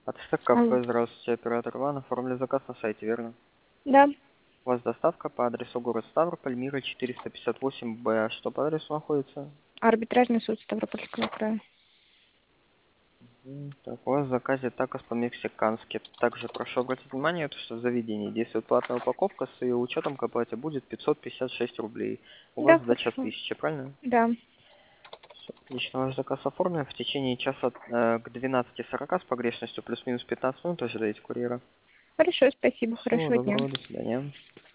Ацтек Алло. кафе, здравствуйте, оператор Иван, оформили заказ на сайте, верно? Да. У вас доставка по адресу город Ставрополь, Мира 458Б. Что по адресу находится? Арбитражный суд Ставропольского края. Так, у вас в заказе такос по-мексикански. Также прошу обратить внимание, что в заведении действует платная упаковка, с ее учетом к оплате будет 556 рублей. У вас Да, сдача хорошо. 1000, правильно? Да. Отлично, ваш заказ оформлен. В течение часа к 12:40 с погрешностью плюс-минус 15 минут ожидаете курьера. Хорошо, спасибо. Всего Хорошего дня. доброго, до свидания.